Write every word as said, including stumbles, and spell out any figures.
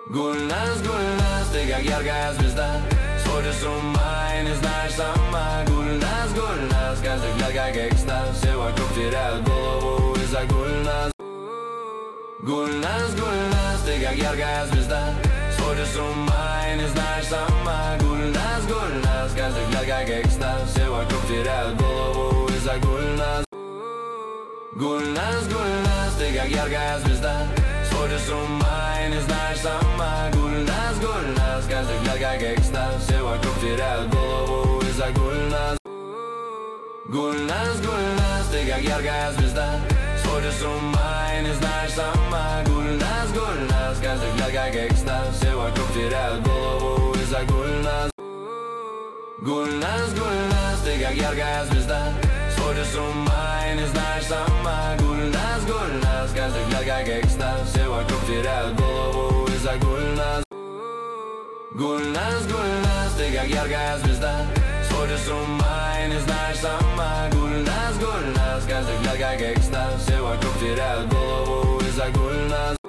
Гульнас, Гульнас, ты как яркая звезда. Сходишь с ума и не знаешь сама. Гульнас, Гульнас, каждый взгляд как экстаз. Все вокруг теряют голову из-за Гульнас. Гульнас, Гульнас, ты как яркая звезда. Сходишь с ума и не знаешь сама. Гульнас, Гульнас, каждый взгляд как экстаз. Все вокруг теряют голову из-за Гульнас. Гульнас, Гульнас, ты как яркая звезда. Сходишь с ума и не знаешь сама. Гульнас, Гульнас, каждый взгляд как экстаз. Все вокруг теряют голову из-за Гульнас. Гульнас, Гульнас, ты как яркая звезда. Сходишь с ума и не знаешь сама. Гульнас, Гульнас, каждый взгляд как экстаз. Все вокруг теряют голову из-за Гульнас. Гульнас, Гульнас, ты как яркая звезда. Сходишь с ума и не знаешь сама. Гульнас, Гульнас, каждый взгляд как экстаз. Все вокруг теряют голову из-за Гульнас. Гульнас, Гульнас, ты как яркая звезда. Сходишь с ума и не знаешь сама. Гульнас, Гульнас, каждый взгляд как экстаз. Все вокруг теряют голову из-за Гульнас.